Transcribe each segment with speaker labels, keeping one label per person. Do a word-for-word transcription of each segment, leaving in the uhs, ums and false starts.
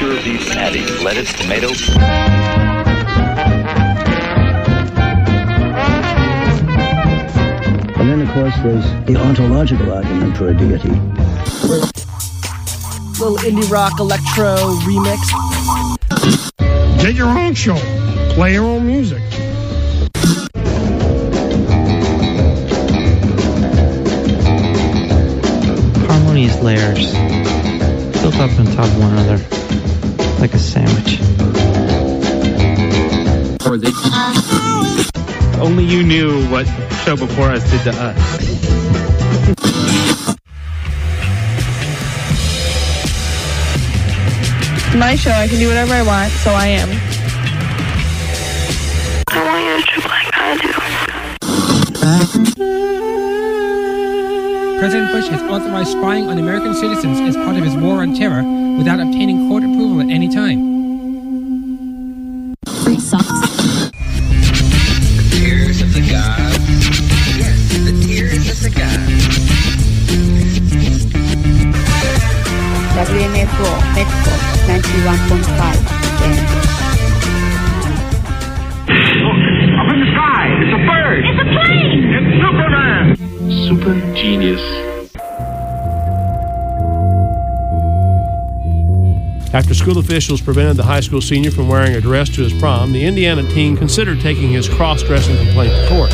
Speaker 1: pure beef patty, lettuce, tomato.
Speaker 2: And then, of course, there's the ontological argument for a deity.
Speaker 3: Little indie rock electro remix.
Speaker 4: Get your own show. Play your own music.
Speaker 5: Harmonious layers built up on top of one another like a sandwich.
Speaker 6: Or they...
Speaker 7: Only you knew what Show Before Us did to us.
Speaker 8: My show, I can do whatever I want, so I am.
Speaker 9: I want you to trip like I do.
Speaker 10: President Bush has authorized spying on American citizens as part of his war on terror without obtaining court approval at any time.
Speaker 9: Free socks.
Speaker 11: The tears of the gods. Yes, the tears of the gods.
Speaker 12: W M F O, Metro, ninety-one point five.
Speaker 13: Look, up in the sky, it's a bird.
Speaker 9: It's a plane.
Speaker 13: It's Superman.
Speaker 6: Super genius.
Speaker 14: After school officials prevented the high school senior from wearing a dress to his prom, the Indiana teen considered taking his cross-dressing complaint to court.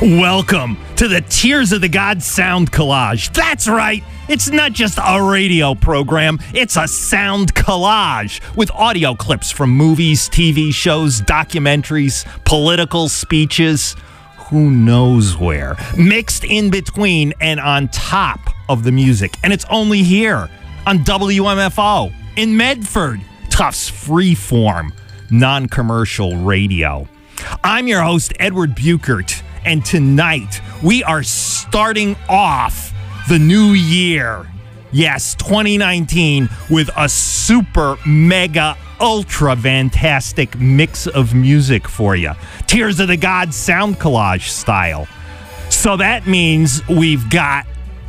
Speaker 15: Welcome to the Tears of the Gods Sound Collage. That's right. It's not just a radio program. It's a sound collage with audio clips from movies, T V shows, documentaries, political speeches, who knows where, mixed in between and on top of the music. And it's only here on W M F O in Medford, Tufts Freeform, non-commercial radio. I'm your host, Edward Buchert. And tonight, we are starting off the new year. Yes, twenty nineteen, with a super, mega, ultra fantastic mix of music for you. Tears of the Gods sound collage style. So that means we've got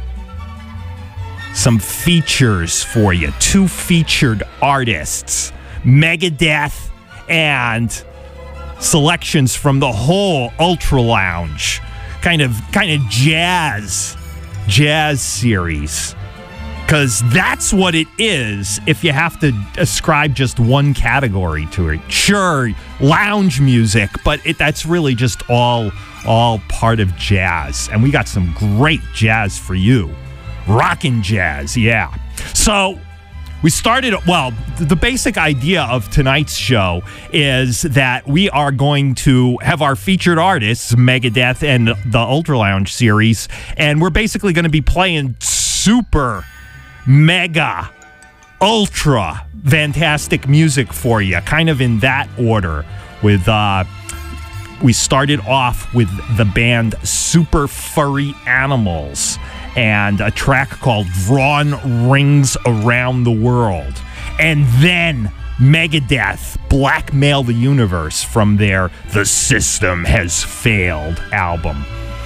Speaker 15: some features for you. Two featured artists, Megadeth and selections from the whole Ultra Lounge, kind of kind of jazz jazz series, because that's what it is if you have to ascribe just one category to it. Sure, lounge music, but it, that's really just all all part of jazz, and we got some great jazz for you. Rockin' jazz, yeah. So we started, well, the basic idea of tonight's show is that we are going to have our featured artists, Megadeth and the Ultra Lounge series, and we're basically going to be playing super, mega, ultra fantastic music for you, kind of in that order. With, uh, we started off with the band Super Furry Animals and a track called Drawn Rings Around the World. And then Megadeth, Blackmail the Universe, from their The System Has Failed album.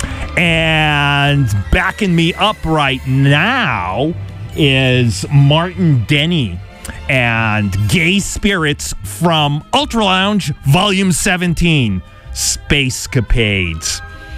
Speaker 15: And backing me up right now is Martin Denny and Gay Spirits from Ultra Lounge Volume seventeen, Spacecapades.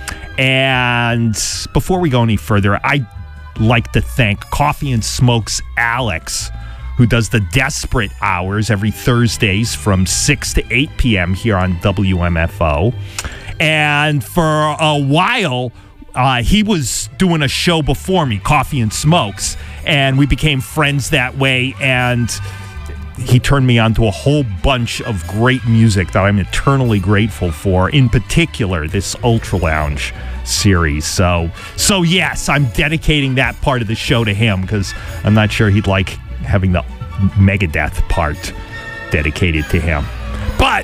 Speaker 15: And before we go any further, I'd like to thank Coffee and Smokes Alex, who does the Desperate Hours every Thursdays from six to eight p.m. here on W M F O. And for a while, uh, he was doing a show before me, Coffee and Smokes, and we became friends that way, and he turned me on to a whole bunch of great music that I'm eternally grateful for, in particular this Ultra Lounge series. So, so yes, I'm dedicating that part of the show to him, because I'm not sure he'd like having the Megadeth part dedicated to him. But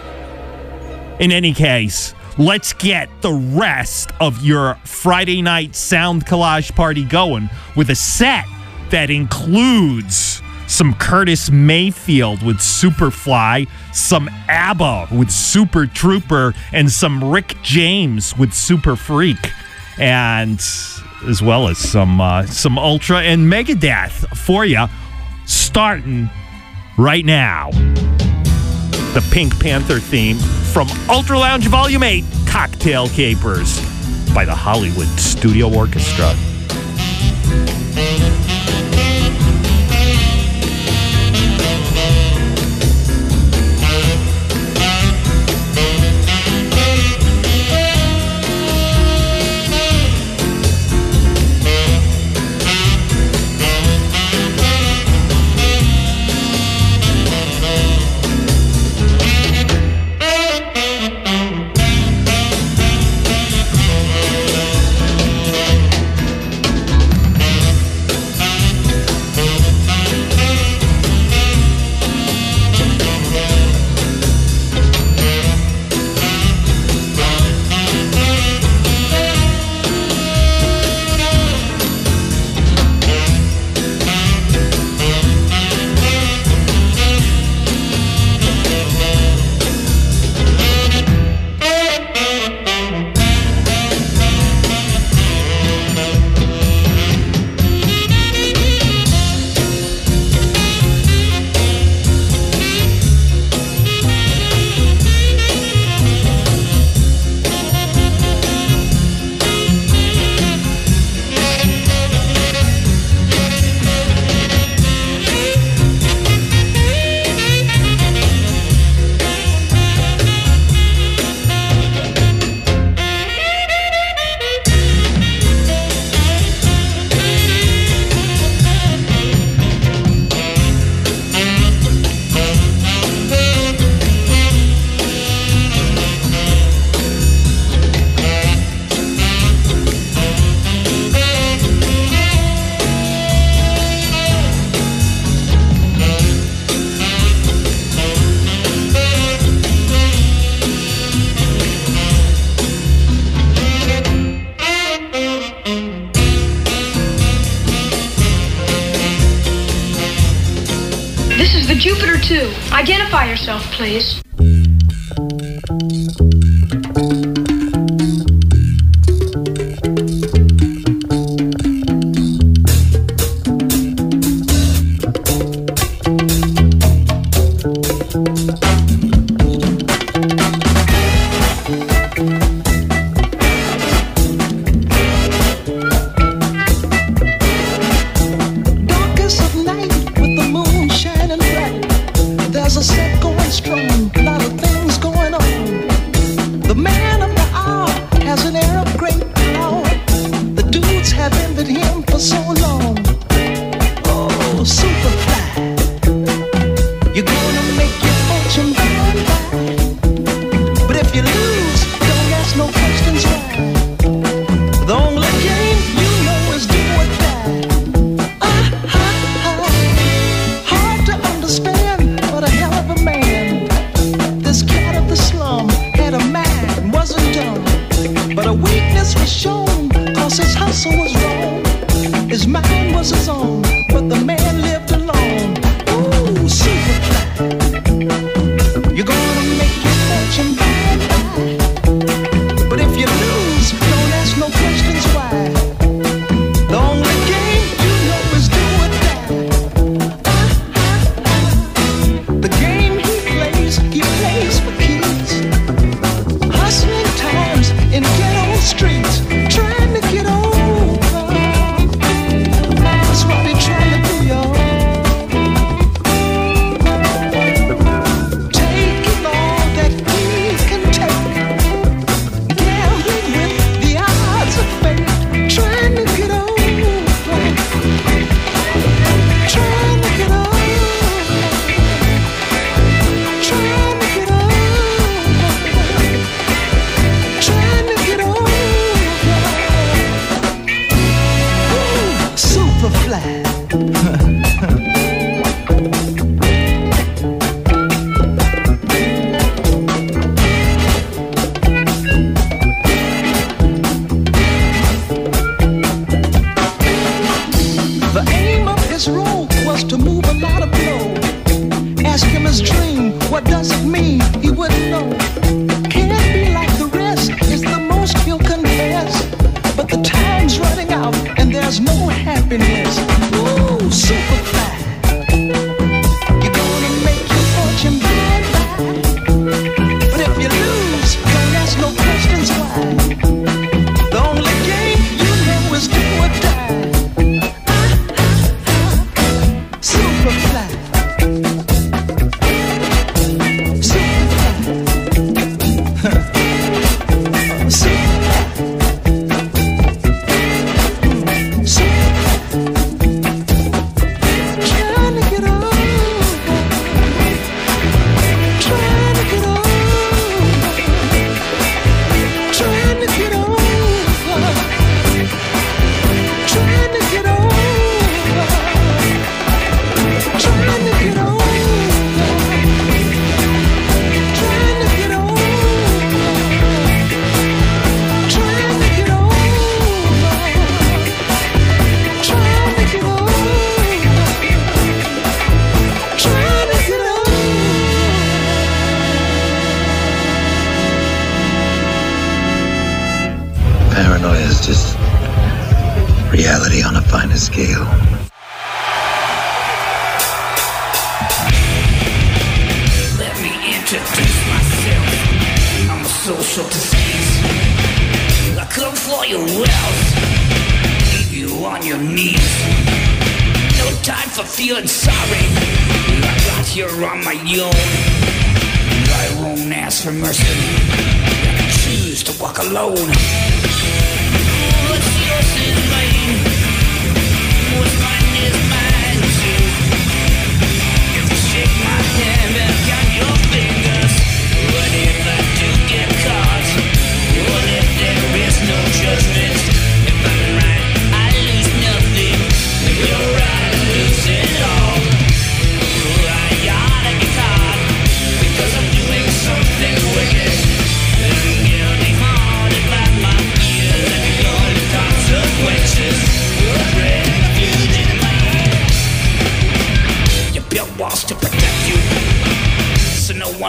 Speaker 15: in any case, let's get the rest of your Friday night sound collage party going with a set that includes some Curtis Mayfield with Superfly, some ABBA with Super Trooper, and some Rick James with Super Freak, and as well as some uh, some Ultra and Megadeth for you, starting right now. The Pink Panther theme from Ultra Lounge Volume eight, Cocktail Capers, by the Hollywood Studio Orchestra.
Speaker 16: This is the Jupiter two. Identify yourself, please.
Speaker 17: Paranoia is just reality on a finer scale.
Speaker 11: Let me introduce myself. I'm a social disease. I come for your wealth, leave you on your knees. No time for feeling sorry. I got here on my own. I won't ask for mercy. I choose to walk alone. What's yours is mine. What's mine is mine too. If you shake my hand and count your fingers, what if I do get caught? What if there is no judgment? If I'm right, I lose nothing. If you're right, I lose it all. I gotta get caught because I'm doing something wicked. And I'm guilty haunted by my fears.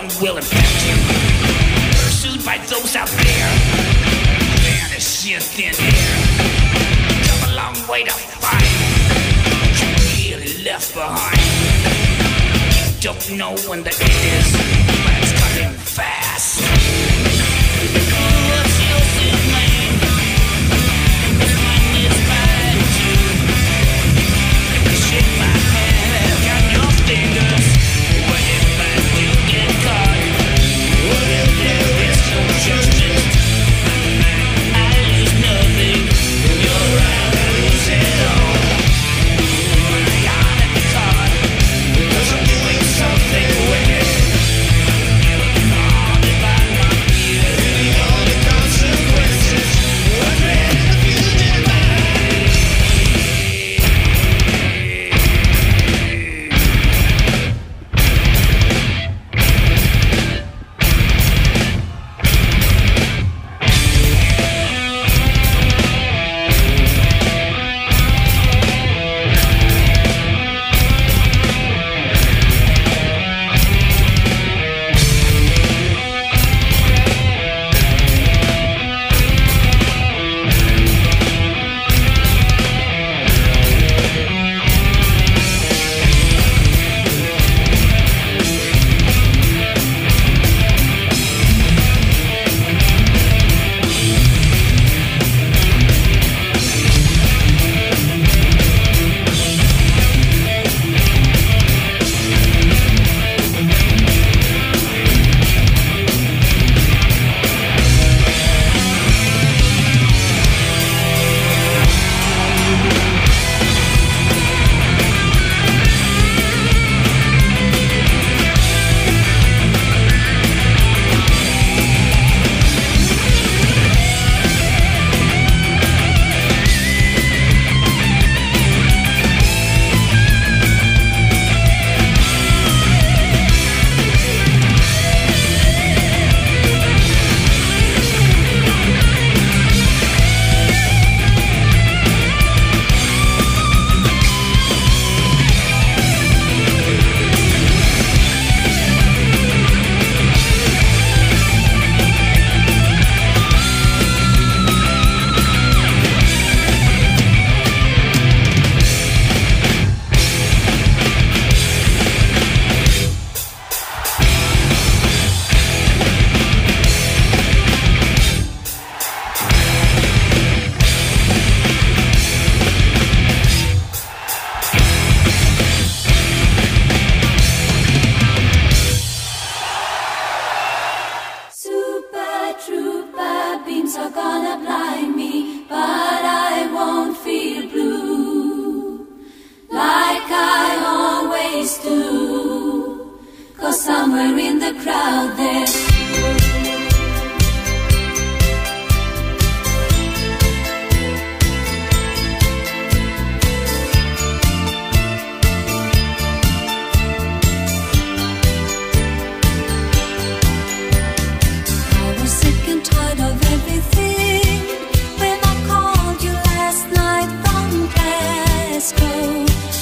Speaker 11: one will infect you. Pursued by those out there, vanish in thin air. Come a long way to find you really left behind. You don't know when the end is, but it's coming fast. What's yours is mine? Mine is mine too. Shake my hand, got your fingers. What if I do get caught? What if there is no justice? I lose nothing, you're out, I lose it all. I'm caught, 'cause I'm doing something wicked. Haunted by my fear, feeling all the consequences. What ran in the fugitive mind?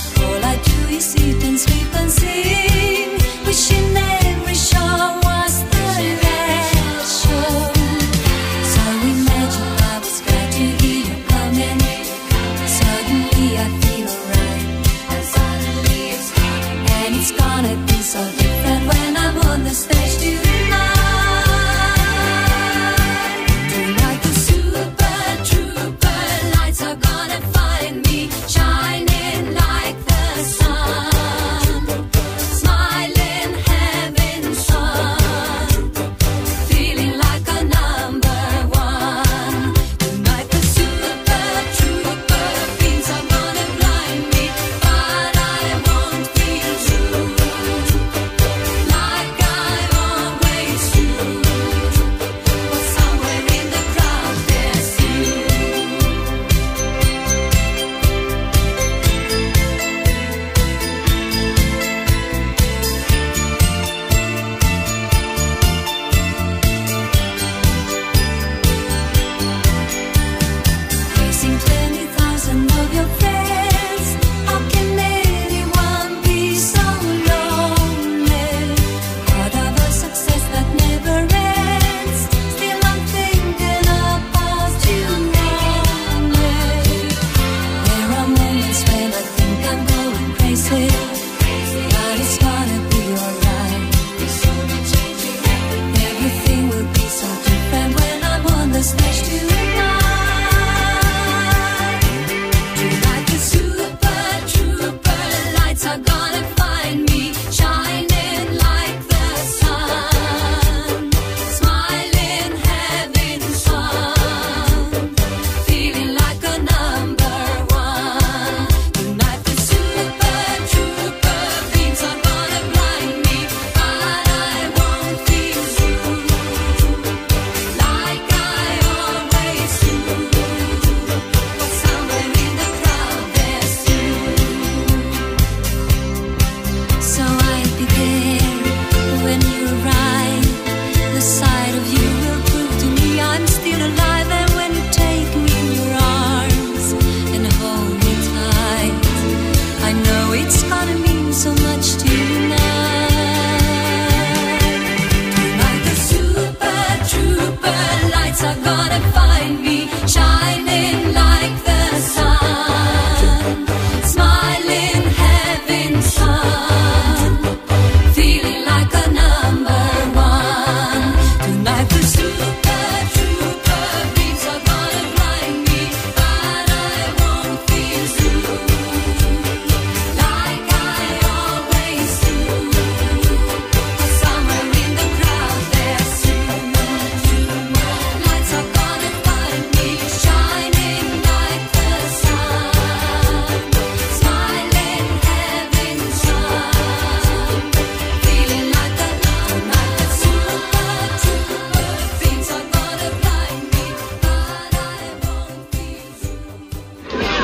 Speaker 18: Sleep and sing, wishing every show was the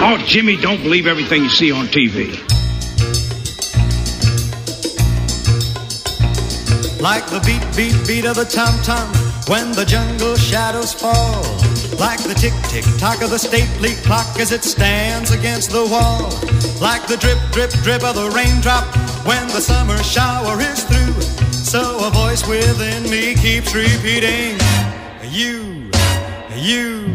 Speaker 13: Oh, Jimmy, don't believe everything you see on T V.
Speaker 18: Like the beat, beat, beat of the tom-tom when the jungle shadows fall. Like the tick-tick tock of the stately clock as it stands against the wall. Like the drip, drip, drip of the raindrop when the summer shower is through. So a voice within me keeps repeating, you, you,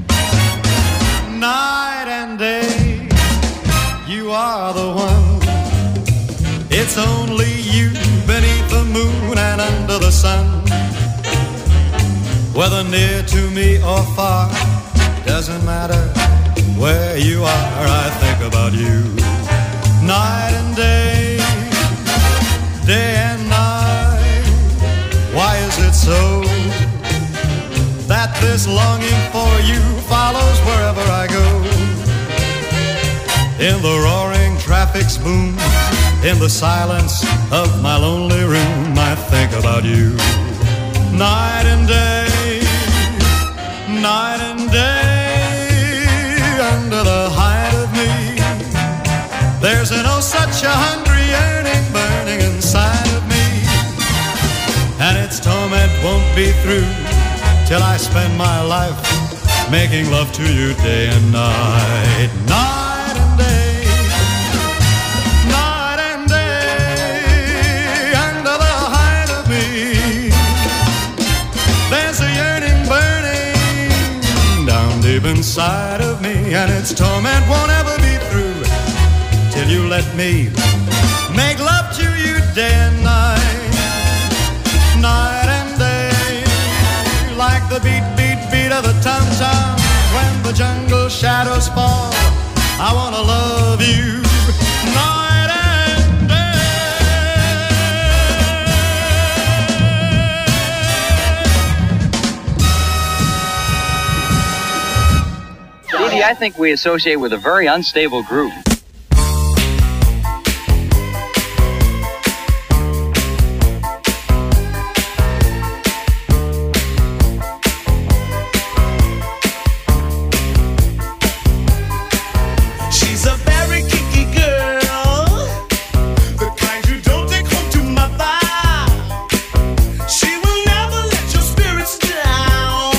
Speaker 18: night and day, you are the one. It's only you beneath the moon and under the sun. Whether near to me or far, doesn't matter where you are, I think about you. Night and day, day and night. Why is it so that this longing for you follows wherever I go? In the roaring traffic's boom, in the silence of my lonely room, I think about you. Night and day, night and day, under the height of me, there's an oh such a hungry yearning burning inside of me, and its torment won't be through till I spend my life making love to you day and night. Night and day, night and day, under the height of me, there's a yearning burning down deep inside of me, and its torment won't ever be through till you let me make love to you day and night. Night and day, like the beat, beat, beat of the tom-tom when the jungle shadows fall. I wanna love you night and
Speaker 1: day. Dee Dee, I think we associate with a very unstable group.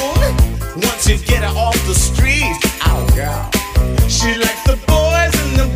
Speaker 11: She likes the boys in the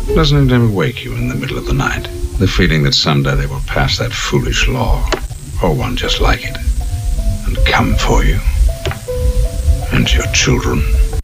Speaker 19: Doesn't it ever wake you in the middle of the night? The feeling that someday they will pass that foolish law, or one just like it, and come for you and your children.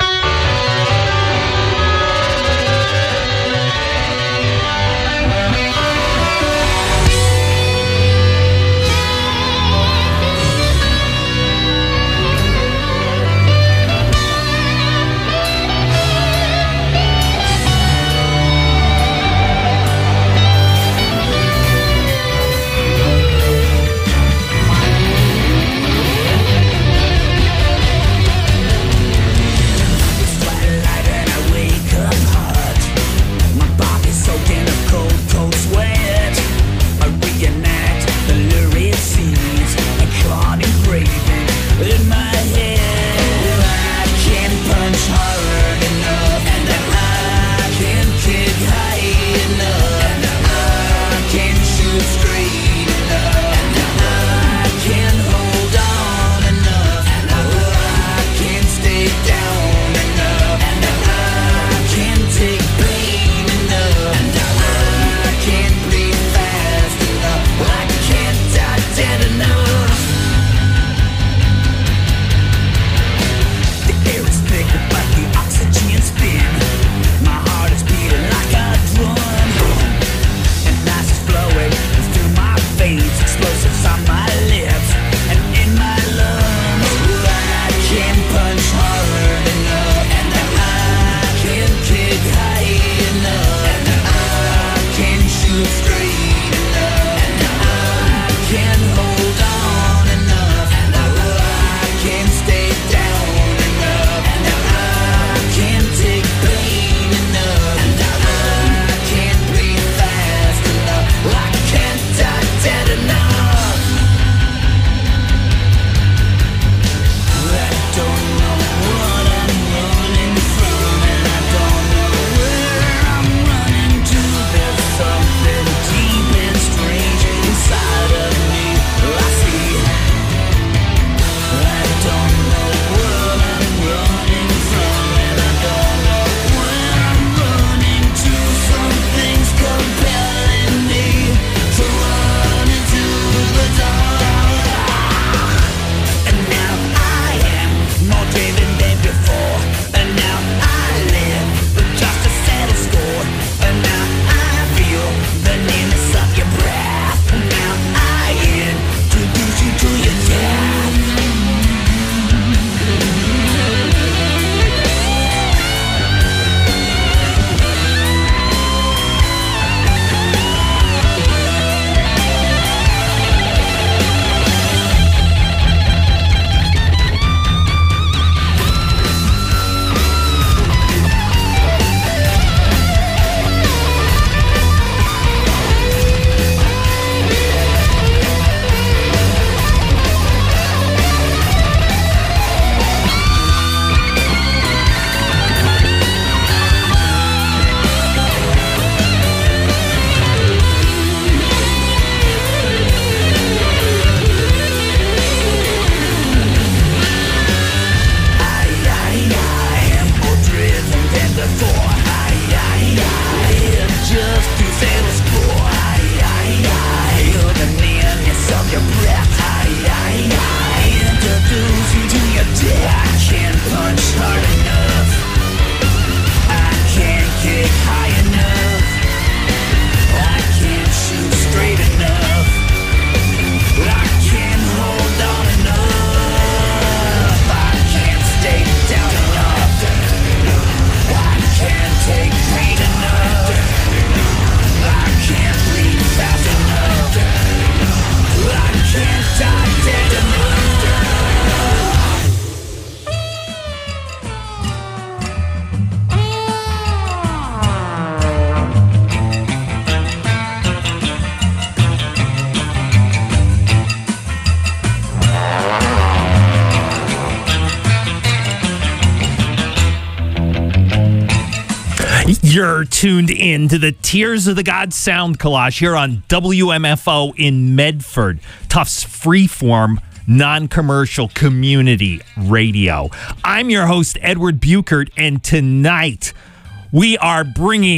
Speaker 15: You're tuned in to the Tears of the Gods sound collage here on W M F O in Medford, Tufts freeform, non-commercial community radio. I'm your host, Edward Buchert, and tonight we are bringing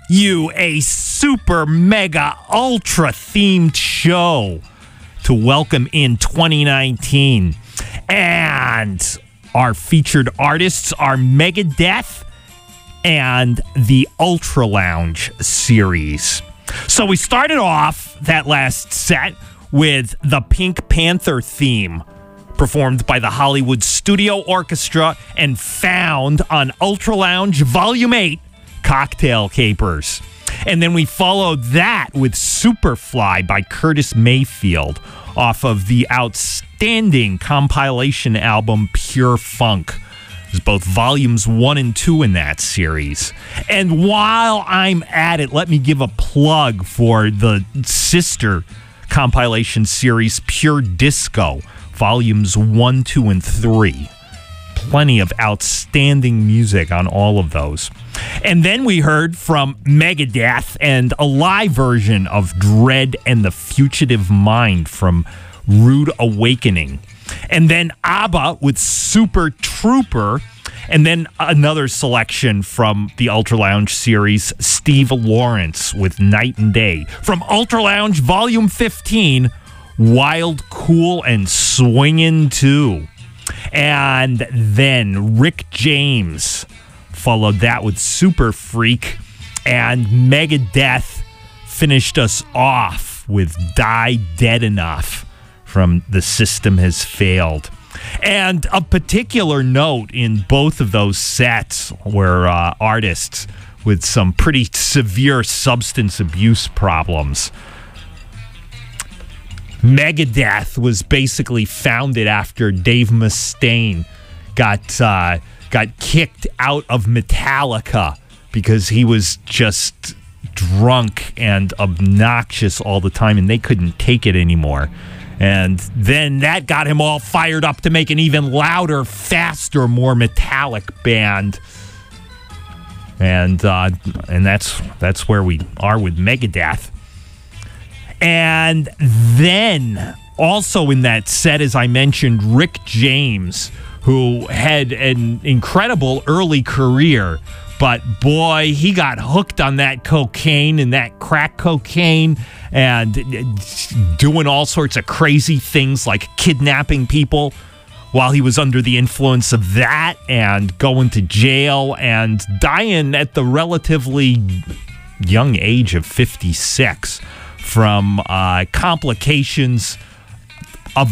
Speaker 15: you a super mega ultra themed show to welcome in twenty nineteen. And our featured artists are Megadeth and the Ultra Lounge series. So we started off that last set with the Pink Panther theme, performed by the Hollywood Studio Orchestra and found on Ultra Lounge Volume eight, Cocktail Capers. And then we followed that with Superfly by Curtis Mayfield off of the outstanding compilation album Pure Funk. There's both volumes one and two in that series. And while I'm at it, let me give a plug for the sister compilation series Pure Disco, volumes one, two, and three. Plenty of outstanding music on all of those. And then we heard from Megadeth and a live version of Dread and the Fugitive Mind from Rude Awakening. And then ABBA with Super Trooper. And then another selection from the Ultra Lounge series, Steve Lawrence with Night and Day. From Ultra Lounge Volume fifteen, Wild, Cool, and Swingin' two. And then Rick James followed that with Super Freak. And Megadeth finished us off with Die Dead Enough from The System Has Failed. And a particular note in both of those sets were uh, artists with some pretty severe substance abuse problems. Megadeth was basically founded after Dave Mustaine got uh, got kicked out of Metallica because he was just drunk and obnoxious all the time, and they couldn't take it anymore. And then that got him all fired up to make an even louder, faster, more metallic band. And uh, and that's that's where we are with Megadeth. And then also in that set, as I mentioned, Rick James, who had an incredible early career, but boy, he got hooked on that cocaine and that crack cocaine and doing all sorts of crazy things like kidnapping people while he was under the influence of that and going to jail and dying at the relatively young age of fifty-six from uh, complications of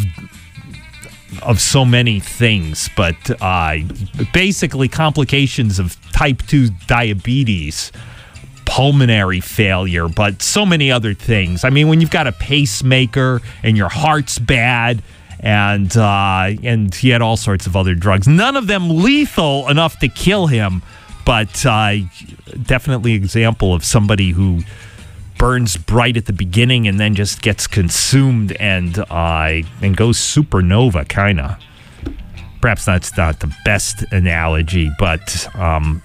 Speaker 15: of so many things, but uh, basically complications of type two diabetes, pulmonary failure, but so many other things. I mean, when you've got a pacemaker and your heart's bad, and uh, and he had all sorts of other drugs, none of them lethal enough to kill him, but uh, definitely example of somebody who burns bright at the beginning and then just gets consumed and uh, and goes supernova, kind of. Perhaps that's not the best analogy, but um,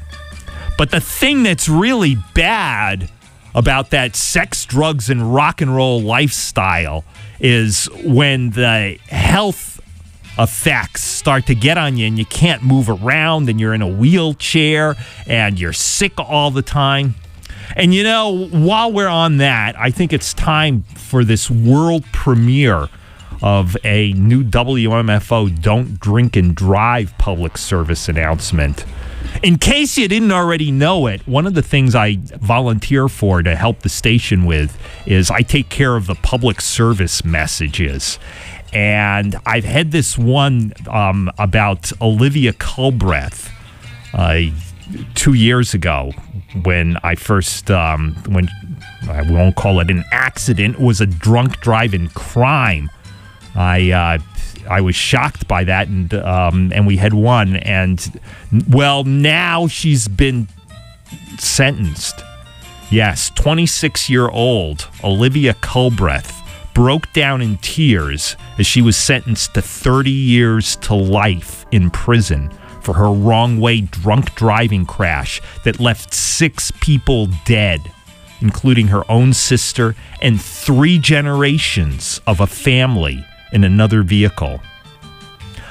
Speaker 15: but the thing that's really bad about that sex, drugs, and rock and roll lifestyle is when the health effects start to get on you and you can't move around and you're in a wheelchair and you're sick all the time. And, you know, while we're on that, I think it's time for this world premiere of a new W M F O Don't Drink and Drive public service announcement. In case you didn't already know it, one of the things I volunteer for to help the station with is I take care of the public service messages. And I've had this one um, about Olivia Culbreth uh, two years ago when I first, um, when I won't call it an accident, it was a drunk driving crime. I uh, I was shocked by that, and um, and we had one, and well, now she's been sentenced. Yes, twenty-six-year-old Olivia Culbreth broke down in tears as she was sentenced to thirty years to life in prison for her wrong-way drunk driving crash that left six people dead, including her own sister and three generations of a family in another vehicle.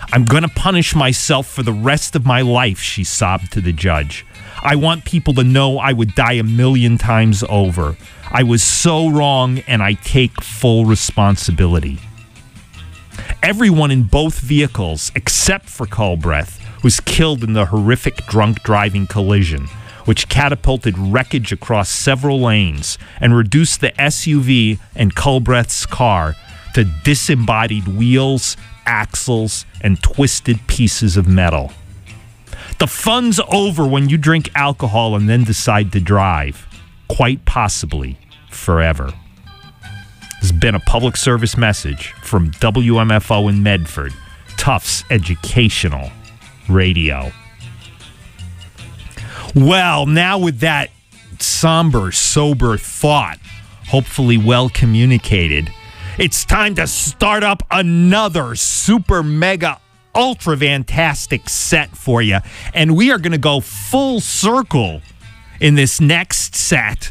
Speaker 15: I'm going to punish myself for the rest of my life, she sobbed to the judge. I want people to know I would die a million times over. I was so wrong, and I take full responsibility. Everyone in both vehicles, except for Culbreth, was killed in the horrific drunk driving collision, which catapulted wreckage across several lanes and reduced the S U V and Culbreth's car to disembodied wheels, axles, and twisted pieces of metal. The fun's over when you drink alcohol and then decide to drive, quite possibly forever. This has been a public service message from W M F O in Medford, Tufts Educational Radio. Well, now with that somber, sober thought, hopefully well communicated, it's time to start up another super mega ultra fantastic set for you. And we are going to go full circle in this next set.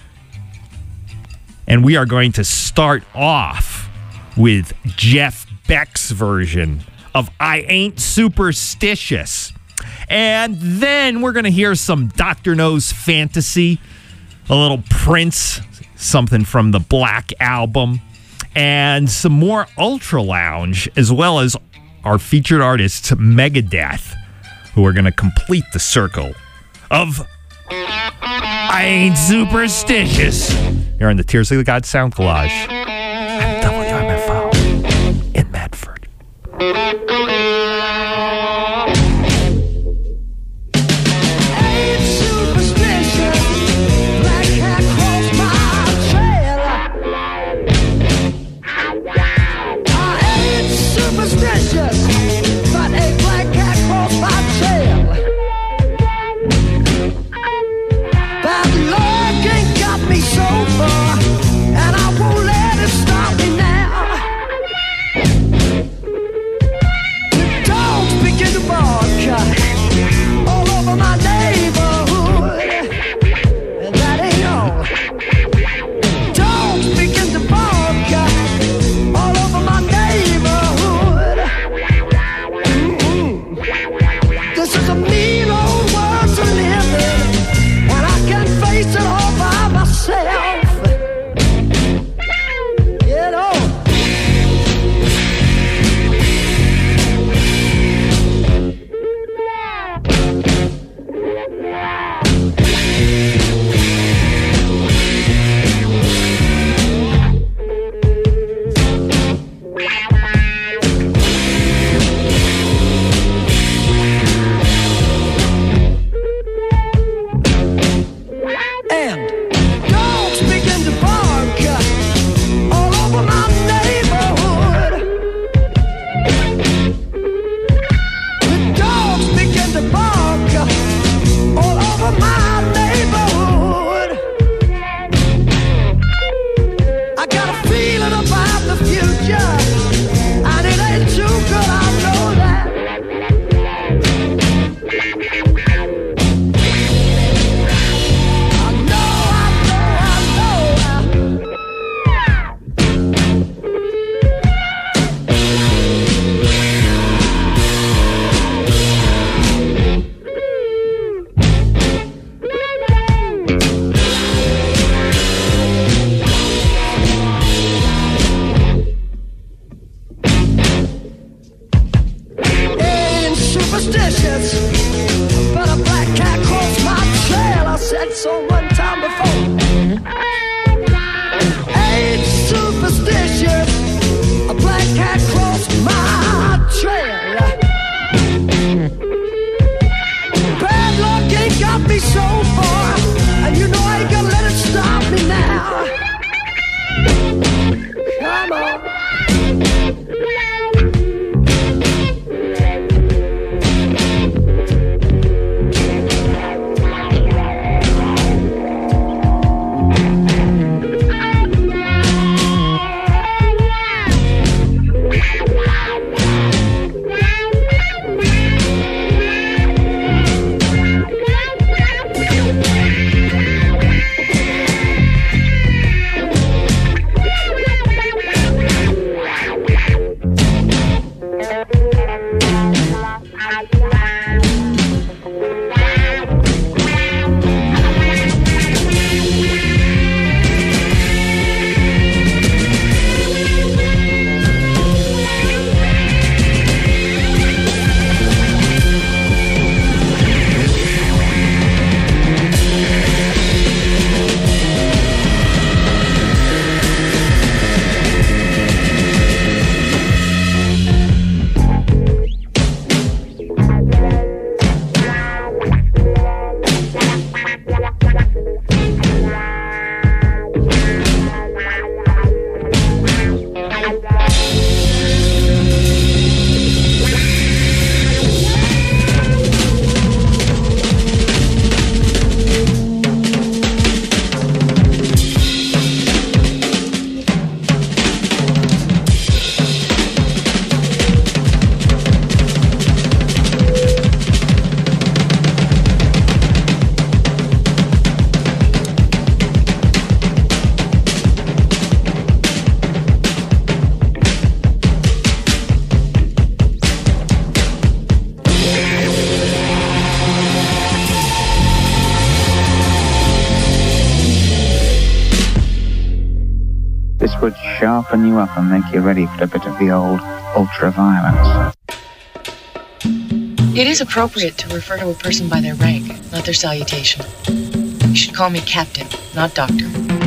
Speaker 15: And we are going to start off with Jeff Beck's version of I Ain't Superstitious. And then we're going to hear some Doctor No's Fantasy, a little Prince, something from the Black Album, and some more Ultra Lounge, as well as our featured artists, Megadeth, who are going to complete the circle of I Ain't Superstitious. You're on the Tears of the God Sound Collage at W M F O in Medford.
Speaker 20: would sharpen you up and make you ready for a bit of the old ultra-violence.
Speaker 21: It is appropriate to refer to a person by their rank, not their salutation. You should call me Captain, not Doctor.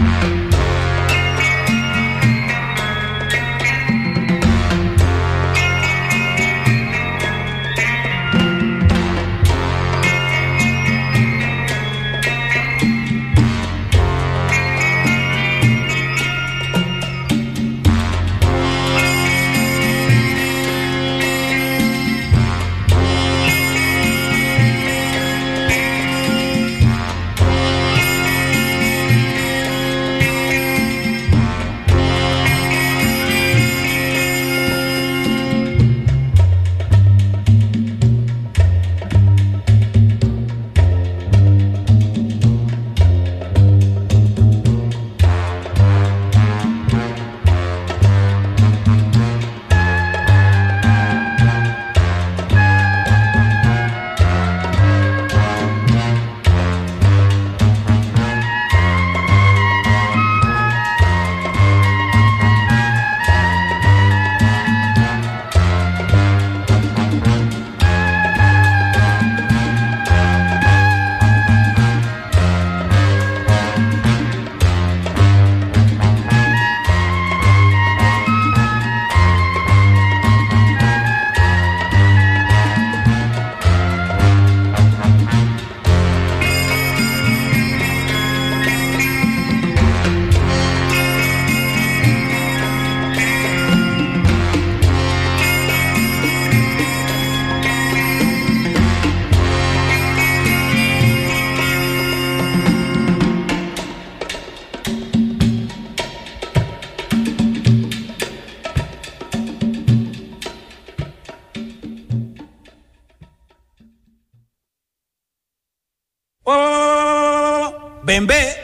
Speaker 22: Bembe.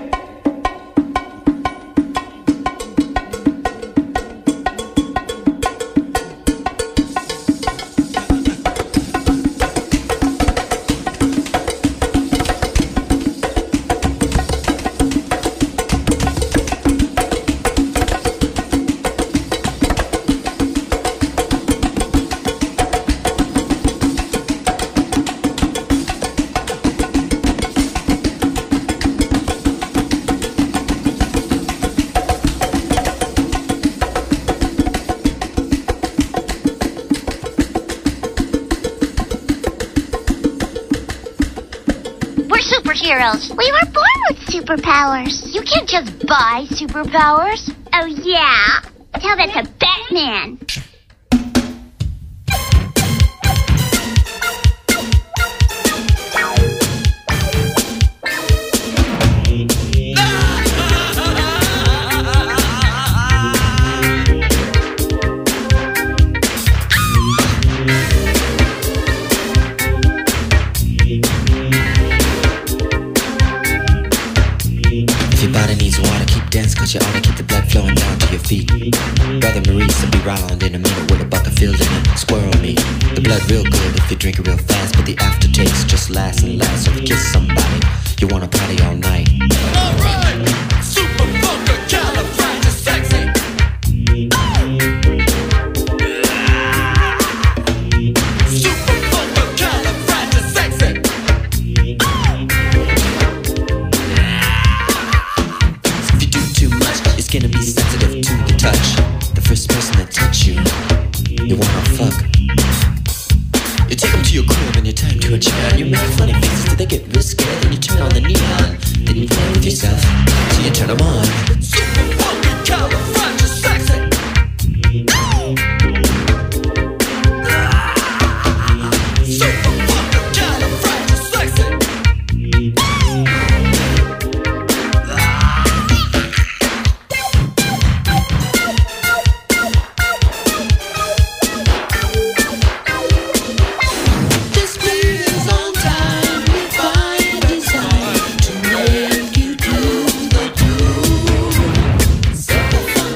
Speaker 23: Heroes. We were born with superpowers. You can't just buy superpowers. Oh, yeah? Tell that to Batman.
Speaker 24: You ought to keep the blood flowing down to your feet. Brother Maurice will be round in a minute with a bucket filled in it. Squirrel meat. The blood real good if you drink it real fast, but the aftertaste just lasts and lasts. So if you kiss somebody, you wanna party all night. Alright! Super fucker, califragisexy. Super fucker, califragisexy. It's gonna be sensitive to the touch. The first person that touch you, you wanna fuck. You take them to your crib and you tie them to a chair. You make funny faces till they get real scared. Then you turn on the neon. Then you play with yourself till you turn them on. Super fucking califragisexy. Super fucking califragisexy. Super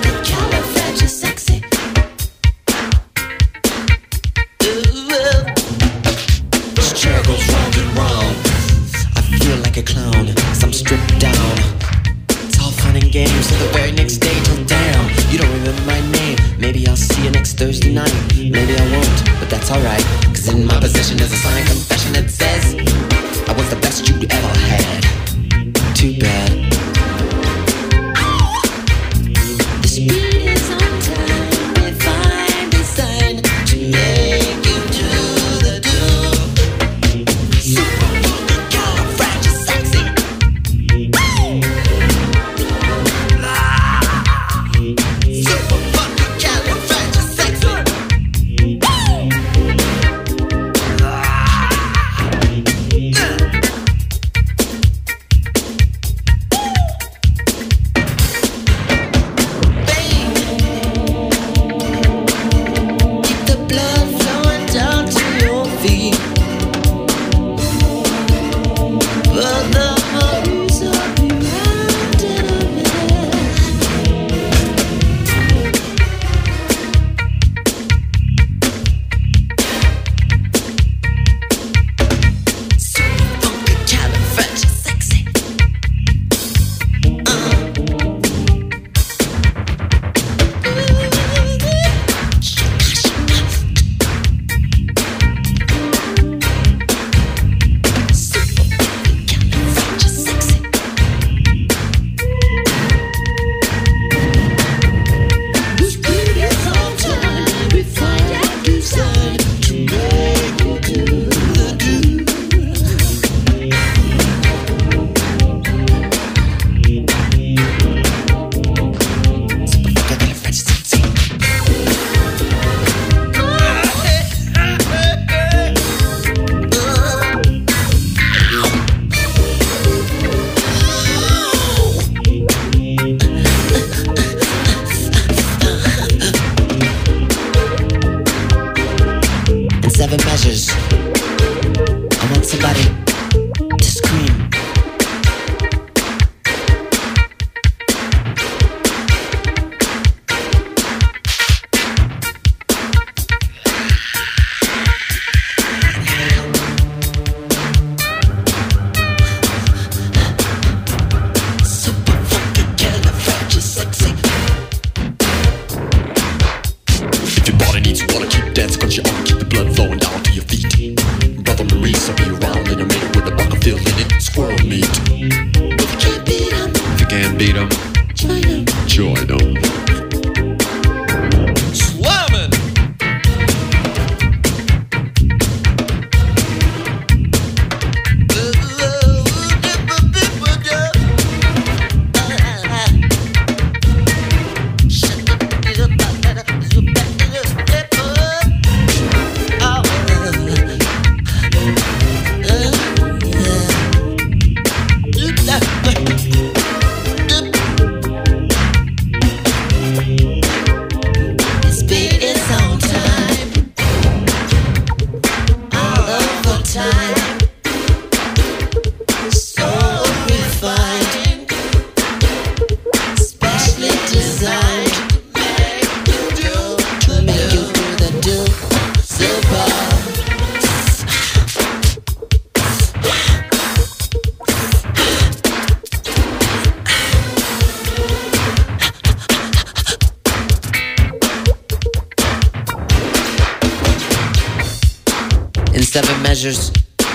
Speaker 24: sixty-seven measures.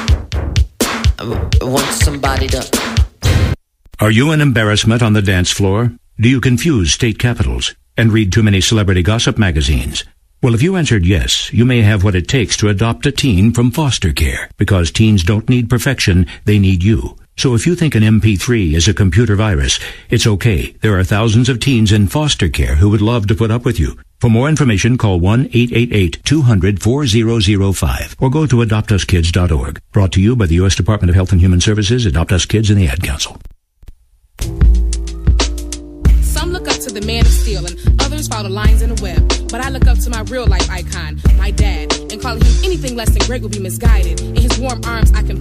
Speaker 24: I want somebody to...
Speaker 2: Are you an embarrassment on the dance floor? Do you confuse state capitals and read too many celebrity gossip magazines? Well, if you answered yes, you may have what it takes to adopt a teen from foster care, because teens don't need perfection, they need you. So if you think an M P three is a computer virus, it's okay. There are thousands of teens in foster care who would love to put up with you. For more information, call one eight eight eight, two hundred, four zero zero five or go to adopt us kids dot org. Brought to you by the U S Department of Health and Human Services, Adopt Us Kids, and the Ad Council.
Speaker 3: Some look up to the man of steel and others follow lines in the web. But I look up to my real life icon, my dad, and calling him anything less than great would be misguided. In his warm arms I can